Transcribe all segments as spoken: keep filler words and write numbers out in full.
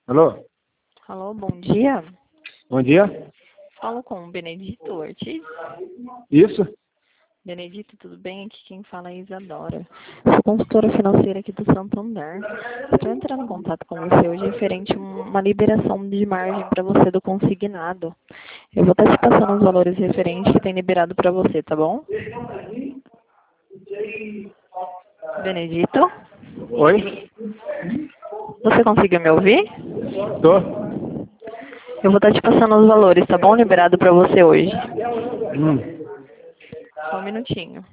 Alô? Alô, bom dia. Bom dia. Falo com o Benedito Ortiz. Isso? Benedito, tudo bem? Aqui quem fala é Isadora. Sou consultora financeira aqui do Santander. Estou entrando em contato com você hoje referente a uma liberação de margem para você do consignado. Eu vou estar te passando os valores referentes que tem liberado para você, tá bom? Benedito? Oi? Você conseguiu me ouvir? Tô? Eu vou estar te passando os valores, tá bom? Liberado para você hoje. Hum. Só um minutinho.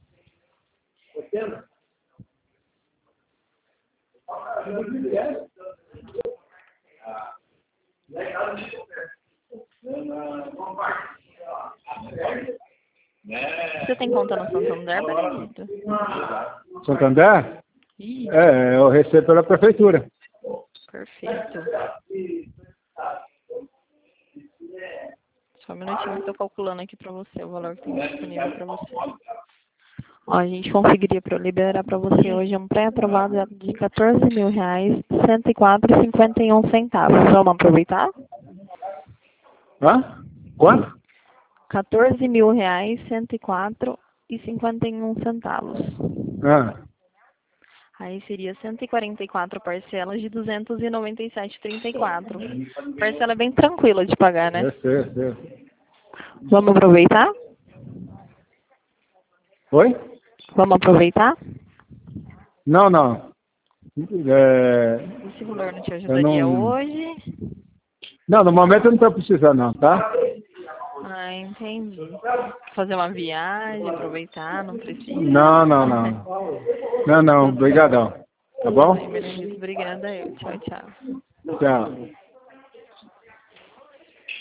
Você tem conta no Santander, Benedito? Santander? Ih, É, eu recebo pela prefeitura. perfeito. Só um minutinho que eu tô calculando aqui pra você o valor que tem disponível pra você. Ó, a gente conseguiria pra liberar pra você hoje um pré-aprovado de quatorze mil reais, cento e quatro e cinquenta e um centavos. Vamos aproveitar? Hã? Quanto? quatorze mil reais, cento e quatro e cinquenta e um centavos. Ah, Aí seria cento e quarenta e quatro parcelas de duzentos e noventa e sete vírgula trinta e quatro. Parcela é bem tranquila de pagar, né? eu sei, eu sei. Vamos aproveitar? Oi? Vamos aproveitar? Não, não. É, Esse valor não te eu ajudaria não... hoje? Não, no momento eu não estou precisando não, tá? Ah, entendi. Fazer uma viagem, aproveitar, não precisa? Não, não, não. Não, não, Tudo bem. obrigadão. Tá Tudo bom? bem, Benedito. Obrigada eu. Tchau, tchau. Tchau.